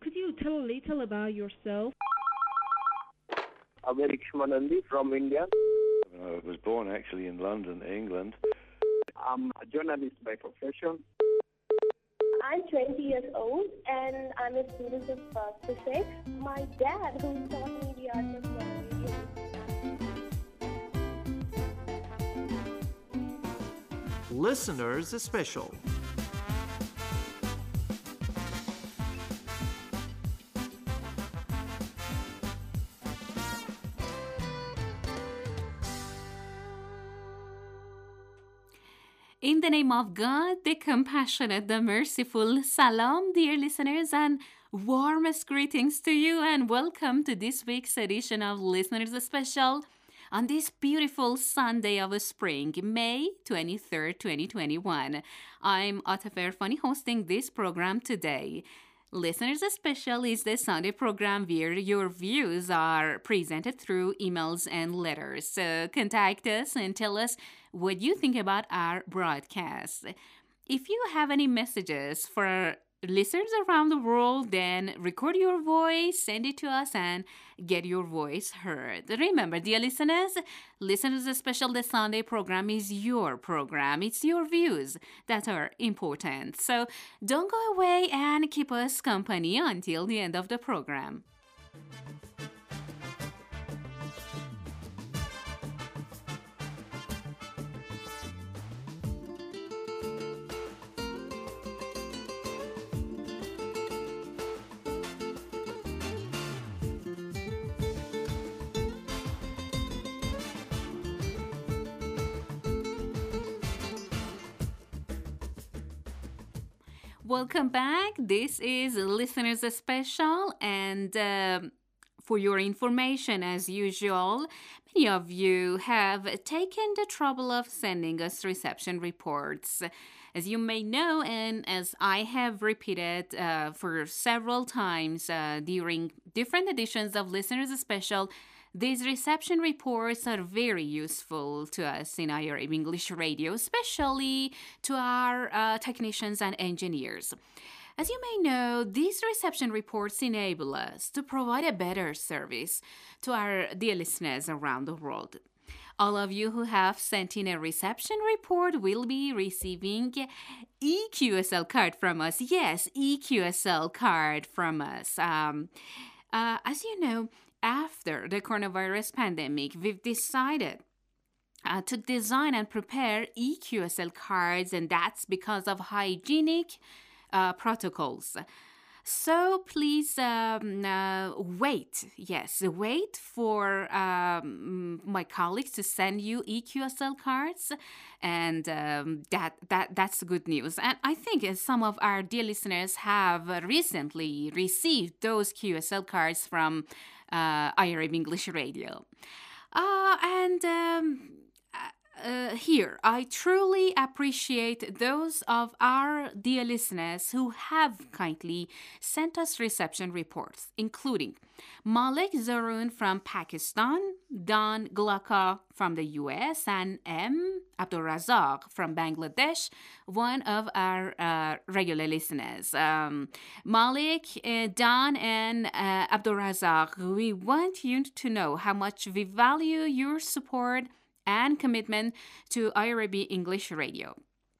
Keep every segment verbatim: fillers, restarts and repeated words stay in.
Could you tell a little about yourself? Amerik Shmanandi from India. I was born actually in London, England. I'm a journalist by profession. I'm twenty years old and I'm a student of uh, physics. My dad, who taught me the art of radio. Listeners Special. In the name of God, the compassionate, the merciful, salam, dear listeners, and warmest greetings to you, and welcome to this week's edition of Listeners Special on this beautiful Sunday of spring, May twenty-third, twenty twenty-one. I'm Atef Erfani hosting this program today. Listeners Special is the Sunday program where your views are presented through emails and letters. So contact us and tell us what you think about our broadcast. If you have any messages for listeners around the world, then record your voice, send it to us, and get your voice heard. Remember, dear listeners, Listeners Special, the Sunday program is your program. It's your views that are important. So don't go away and keep us company until the end of the program. Welcome back. This is Listeners Special, and uh, for your information, as usual, many of you have taken the trouble of sending us reception reports. As you may know, and as I have repeated uh, for several times uh, during different editions of Listeners Special, these reception reports are very useful to us in I R A B English Radio, especially to our uh, technicians and engineers. As you may know, these reception reports enable us to provide a better service to our dear listeners around the world. All of you who have sent in a reception report will be receiving E Q S L card from us. Yes, E Q S L card from us. Um, uh, as you know, after the coronavirus pandemic, we've decided uh, to design and prepare E Q S L cards, and that's because of hygienic uh, protocols. So please um, uh, wait, yes, wait for um, my colleagues to send you E Q S L cards, and um, that that that's good news. And I think uh, some of our dear listeners have recently received those Q S L cards from uh, I R A B English Radio. Uh, and um, uh, here, I truly appreciate those of our dear listeners who have kindly sent us reception reports, including Malik Zaroon from Pakistan, Don Glaka from the U S, and M. Abdulrazak from Bangladesh, one of our uh, regular listeners. Um, Malik, uh, Don, and uh, Abdulrazak, we want you to know how much we value your support and commitment to I R A B English Radio.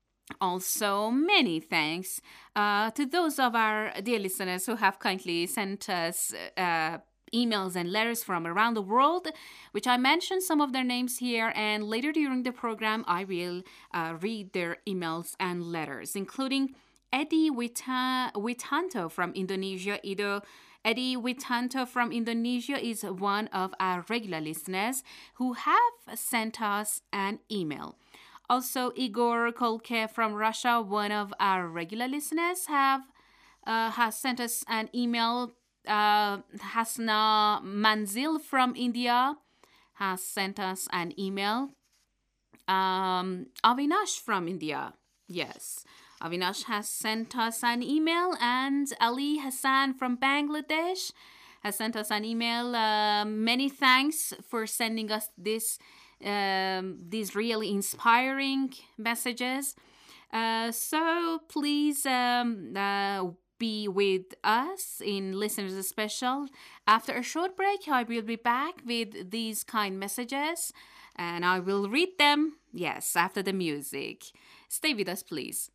Also, many thanks uh, to those of our dear listeners who have kindly sent us uh, emails and letters from around the world, which I mentioned some of their names here, and later during the program I will uh, read their emails and letters, including Eddie Wita- Witanto from Indonesia. Ido Eddie Witanto from Indonesia is one of our regular listeners who have sent us an email. Also, Igor Kolke from Russia, one of our regular listeners, have uh, has sent us an email. Uh, Hasna Manzil from India has sent us an email. Um, Avinash from India, yes. Avinash has sent us an email, and Ali Hassan from Bangladesh has sent us an email. Uh, many thanks for sending us this um, these really inspiring messages. Uh, so please um, uh, be with us in Listeners Special. After a short break, I will be back with these kind messages and I will read them, yes, after the music. Stay with us, please.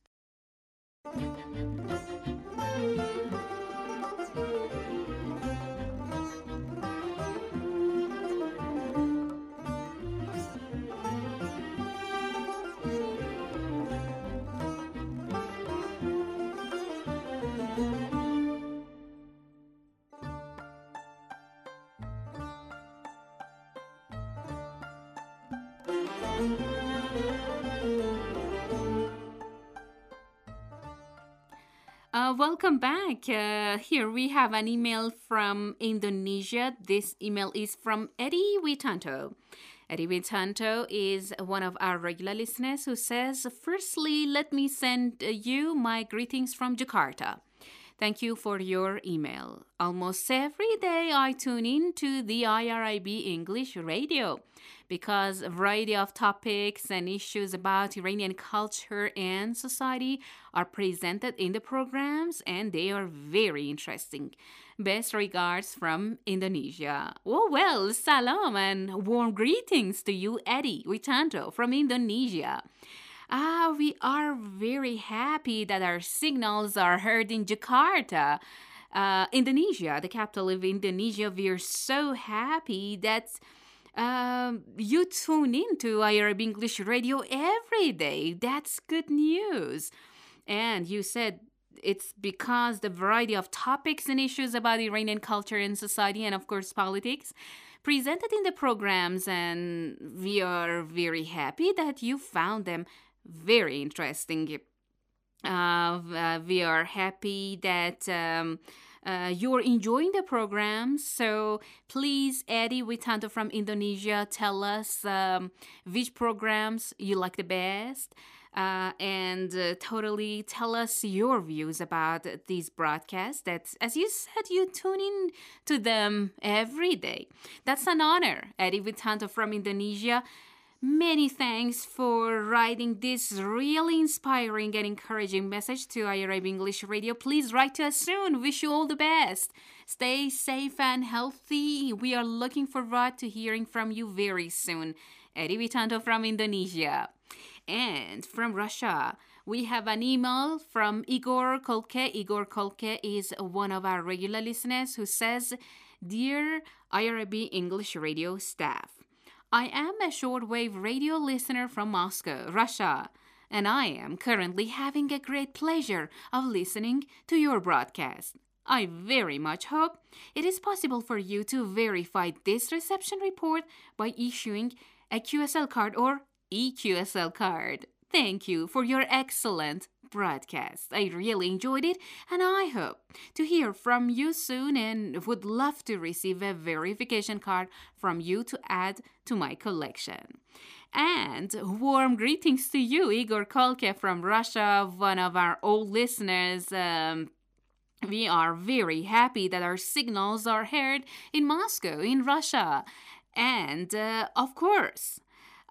Uh, welcome back. Uh, here we have an email from Indonesia. This email is from Eddie Witanto. Eddie Witanto is one of our regular listeners who says, firstly, let me send you my greetings from Jakarta. Thank you for your email. Almost every day I tune in to the I R I B English radio because a variety of topics and issues about Iranian culture and society are presented in the programs and they are very interesting. Best regards from Indonesia. Oh, well, salam and warm greetings to you, Eddie Witanto from Indonesia. Ah, we are very happy that our signals are heard in Jakarta, uh, Indonesia, the capital of Indonesia. We are so happy that um, you tune in to I R B English Radio every day. That's good news. And you said it's because the variety of topics and issues about Iranian culture and society and, of course, politics presented in the programs. And we are very happy that you found them very interesting. Uh, uh, we are happy that um, uh, you're enjoying the program. So please, Eddie Witanto from Indonesia, tell us um, which programs you like the best. Uh, and uh, totally tell us your views about these broadcasts that, as you said, you tune in to them every day. That's an honor, Eddie Witanto from Indonesia. Many thanks for writing this really inspiring and encouraging message to I R I B English Radio. Please write to us soon. Wish you all the best. Stay safe and healthy. We are looking forward to hearing from you very soon. Eddie Witanto from Indonesia. And from Russia, we have an email from Igor Kolke. Igor Kolke is one of our regular listeners who says, Dear I R I B English Radio staff, I am a shortwave radio listener from Moscow, Russia, and I am currently having a great pleasure of listening to your broadcast. I very much hope it is possible for you to verify this reception report by issuing a Q S L card or E Q S L card. Thank you for your excellent broadcast. I really enjoyed it, and I hope to hear from you soon and would love to receive a verification card from you to add to my collection. And warm greetings to you, Igor Kolke from Russia, one of our old listeners. Um, we are very happy that our signals are heard in Moscow, in Russia. And, uh, of course,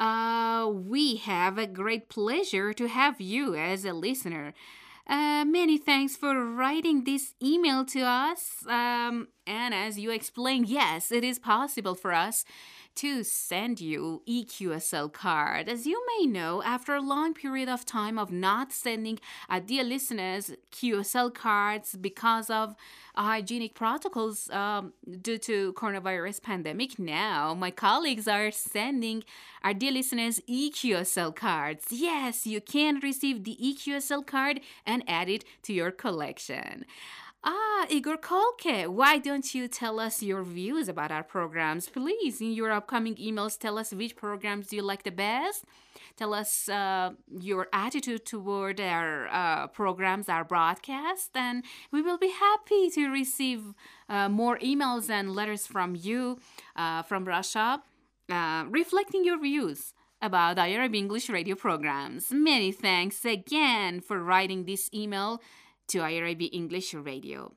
Uh, we have a great pleasure to have you as a listener. Uh, many thanks for writing this email to us. Um, and as you explained, yes, it is possible for us to send you E Q S L card. As you may know, after a long period of time of not sending uh, dear listeners Q S L cards because of hygienic protocols um, due to coronavirus pandemic, now my colleagues are sending our dear listeners E Q S L cards. Yes, you can receive the E Q S L card and add it to your collection. Ah, Igor Kolke, why don't you tell us your views about our programs? Please, in your upcoming emails, tell us which programs you like the best. Tell us uh, your attitude toward our uh, programs, our broadcast, and we will be happy to receive uh, more emails and letters from you uh, from Russia, uh, reflecting your views about I R I B English radio programs. Many thanks again for writing this email to I R I B English Radio.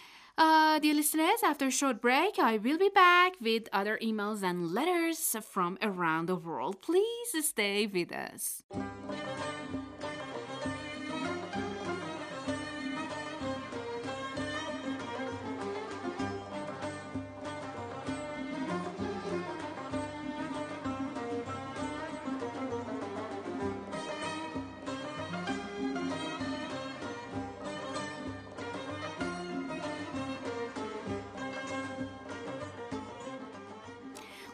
Uh, dear listeners, after a short break, I will be back with other emails and letters from around the world. Please stay with us.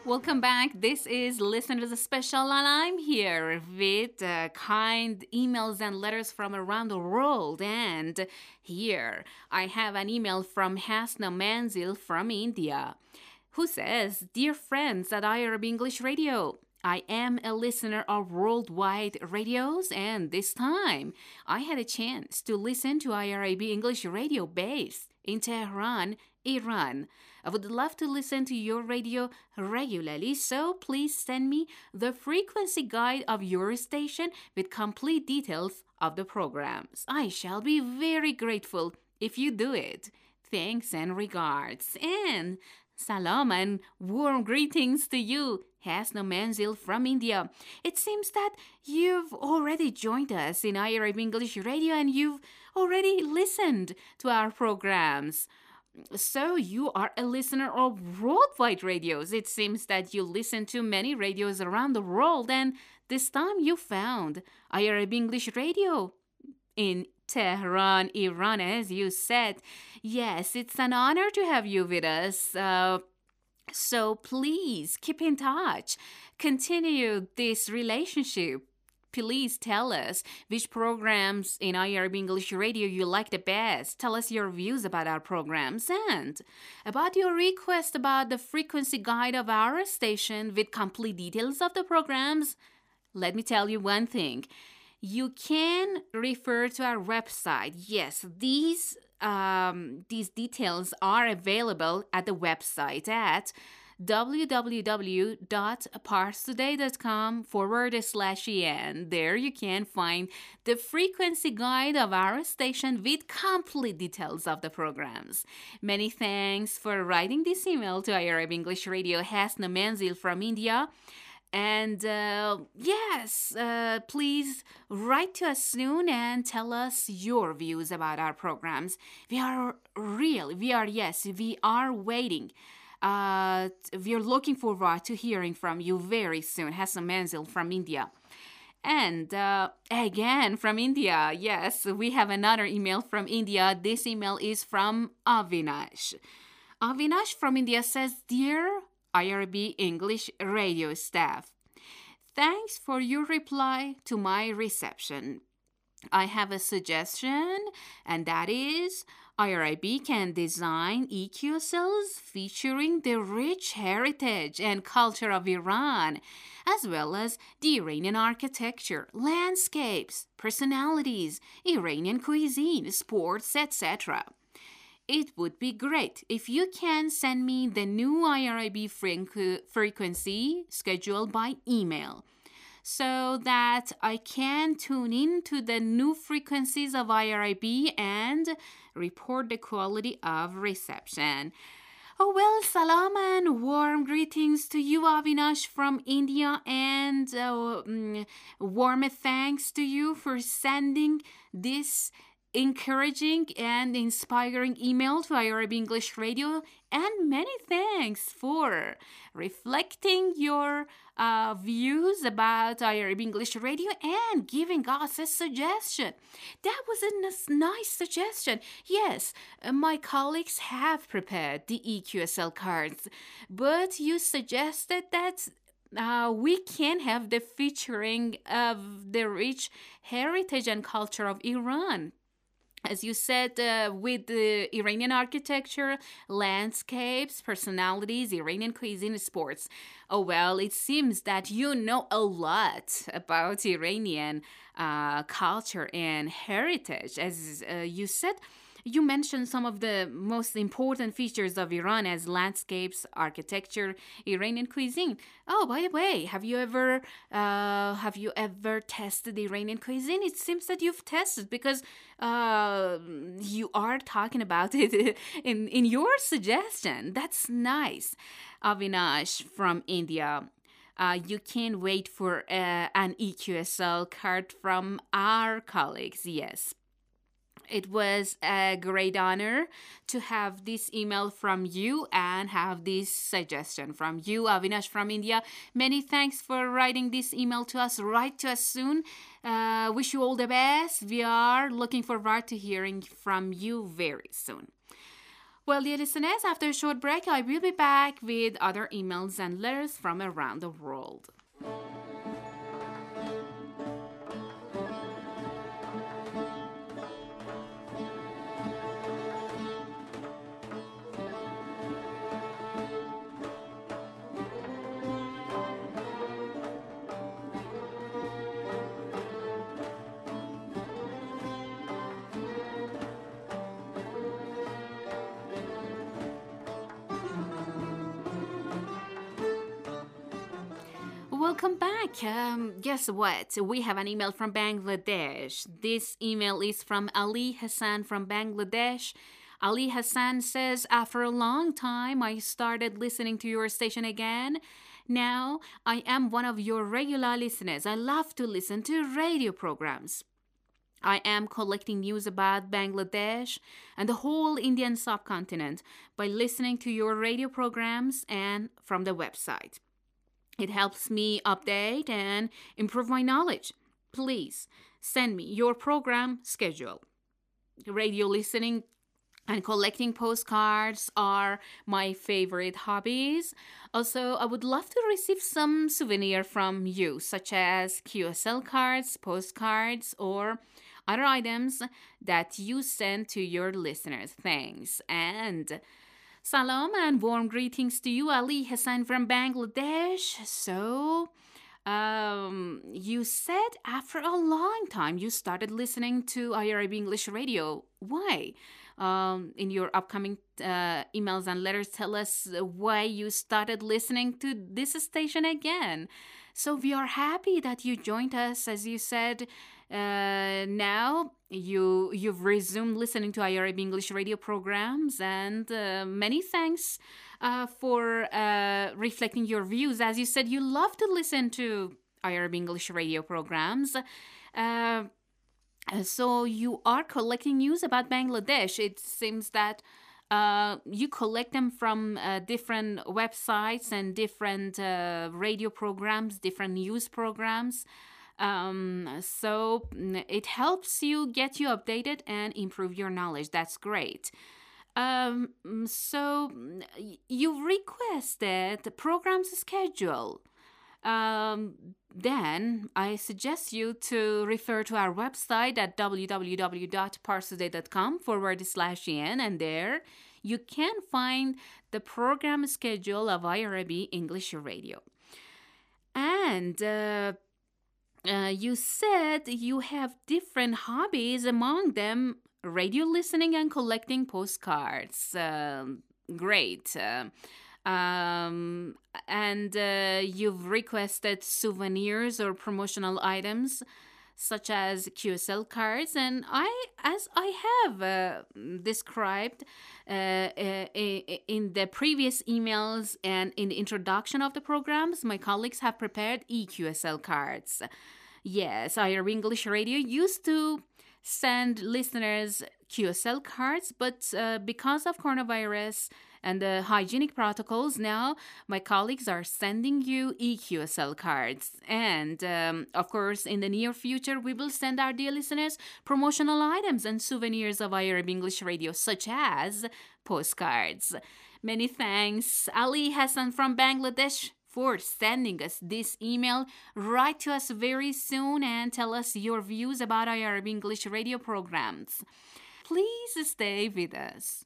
Welcome back. This is Listeners Special, and I'm here with uh, kind emails and letters from around the world. And here I have an email from Hasna Manzil from India, who says, Dear friends at I R B English Radio, I am a listener of worldwide radios, and this time I had a chance to listen to I R B English Radio based in Tehran, Iran. I would love to listen to your radio regularly, so please send me the frequency guide of your station with complete details of the programs. I shall be very grateful if you do it. Thanks and regards. And salam and warm greetings to you, Hasna Manzil from India. It seems that you've already joined us in I R B English Radio and you've already listened to our programs. So you are a listener of worldwide radios. It seems that you listen to many radios around the world, and this time you found I R B English Radio in Tehran, Iran, as you said. Yes, it's an honor to have you with us. Uh, so please keep in touch. Continue this relationship. Please tell us which programs in I R B English Radio you like the best. Tell us your views about our programs and about your request about the frequency guide of our station with complete details of the programs. Let me tell you one thing. You can refer to our website. Yes, these um, these details are available at the website at www.parstoday.com forward slash en. There you can find the frequency guide of our station with complete details of the programs. Many thanks for writing this email to I R B English Radio, Hasna Manzil from India. And uh, yes, uh, please write to us soon and tell us your views about our programs. We are real, we are, yes, we are waiting. Uh, we're looking forward to hearing from you very soon. Hasna Manzil from India. And uh, again from India, yes, we have another email from India. This email is from Avinash. Avinash from India says, Dear I R B English Radio staff, thanks for your reply to my reception. I have a suggestion, and that is I R B can design E Q S Ls featuring the rich heritage and culture of Iran, as well as the Iranian architecture, landscapes, personalities, Iranian cuisine, sports, et cetera. It would be great if you can send me the new I R B frequ- frequency schedule by email, so that I can tune in to the new frequencies of I R B and report the quality of reception. Oh well, salam and warm greetings to you, Avinash from India, and uh, mm, warm thanks to you for sending this encouraging and inspiring email to I R B English Radio, and many thanks for reflecting your uh, views about I R B English Radio and giving us a suggestion. That was a n- nice suggestion. Yes, uh, my colleagues have prepared the E Q S L cards, but you suggested that Uh, we can have the featuring of the rich heritage and culture of Iran. As you said, uh, with the Iranian architecture, landscapes, personalities, Iranian cuisine, sports. Oh, well, it seems that you know a lot about Iranian uh, culture and heritage. As uh, you said, you mentioned some of the most important features of Iran as landscapes, architecture, Iranian cuisine. Oh, by the way, have you ever uh, have you ever tested Iranian cuisine? It seems that you've tested because uh, you are talking about it in, in your suggestion. That's nice. Avinash from India. Uh, you can't wait for uh, an E Q S L card from our colleagues, yes. It was a great honor to have this email from you and have this suggestion from you, Avinash from India. Many thanks for writing this email to us. Write to us soon. Uh, wish you all the best. We are looking forward to hearing from you very soon. Well, dear listeners, after a short break, I will be back with other emails and letters from around the world. Welcome back. Um, guess what? We have an email from Bangladesh. This email is from Ali Hassan from Bangladesh. Ali Hassan says, after a long time, I started listening to your station again. Now, I am one of your regular listeners. I love to listen to radio programs. I am collecting news about Bangladesh and the whole Indian subcontinent by listening to your radio programs and from the website. It helps me update and improve my knowledge. Please send me your program schedule. Radio listening and collecting postcards are my favorite hobbies. Also, I would love to receive some souvenir from you, such as Q S L cards, postcards, or other items that you send to your listeners. Thanks. And salam and warm greetings to you, Ali Hassan from Bangladesh. So, um, you said after a long time you started listening to I R A B English Radio. Why? Um, in your upcoming uh, emails and letters, tell us why you started listening to this station again. So we are happy that you joined us. As you said, uh, now you you've resumed listening to I R A B English radio programs, and uh, many thanks uh, for uh, reflecting your views. As you said, you love to listen to I R A B English radio programs. Uh, so you are collecting news about Bangladesh. It seems that Uh, you collect them from uh, different websites and different uh, radio programs, different news programs. Um, so it helps you get you updated and improve your knowledge. That's great. Um, so you requested the program's schedule. Um, then I suggest you to refer to our website at www.parstoday.com forward slash en, and there you can find the program schedule of I R A B English Radio. And uh, uh, you said you have different hobbies, among them radio listening and collecting postcards. Uh, great. Uh, Um, and uh, you've requested souvenirs or promotional items such as Q S L cards. And I, as I have uh, described uh, uh, in the previous emails and in the introduction of the programs, my colleagues have prepared E Q S L cards. Yes, I R A B English Radio used to send listeners Q S L cards, but uh, because of coronavirus and the hygienic protocols, now my colleagues are sending you E Q S L cards. And um, of course, in the near future, we will send our dear listeners promotional items and souvenirs of I R A B English Radio, such as postcards. Many thanks, Ali Hassan from Bangladesh, for sending us this email. Write to us very soon and tell us your views about I R A B English Radio programs. Please stay with us.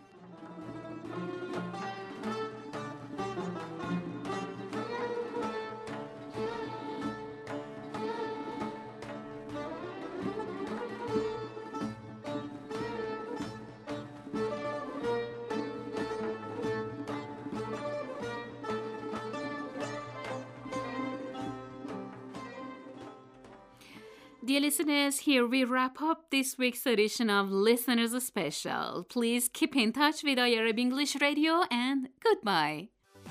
Dear listeners, here we wrap up this week's edition of Listeners Special. Please keep in touch with I R A B English Radio, and goodbye.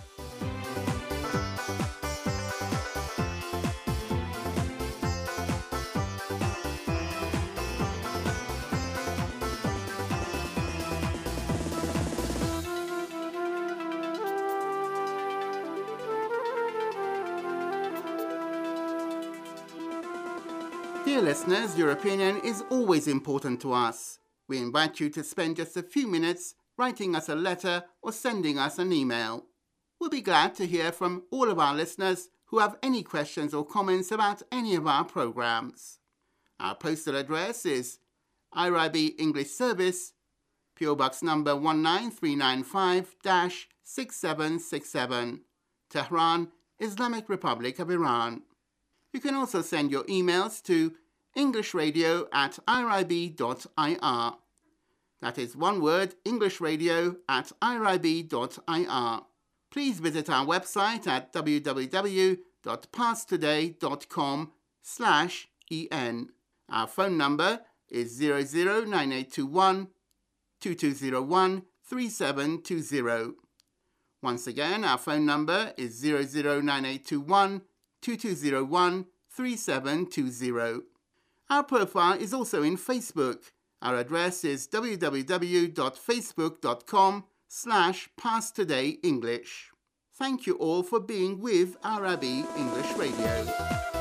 Dear listeners, your opinion is always important to us. We invite you to spend just a few minutes writing us a letter or sending us an email. We'll be glad to hear from all of our listeners who have any questions or comments about any of our programs. Our postal address is I R I B English Service, P O Box number one nine three nine five, six seven six seven, Tehran, Islamic Republic of Iran. You can also send your emails to englishradio at irib dot I R. That is one word, englishradio at irib dot I R. Please visit our website at w w w dot past today dot com slash en. Our phone number is zero zero nine eight two one, two two zero one, three seven two zero. Once again, our phone number is zero zero nine eight two one, two two zero one, three seven two zero. Our profile is also in Facebook. Our address is w w w dot facebook dot com slash past today english. Thank you all for being with Arabi English Radio.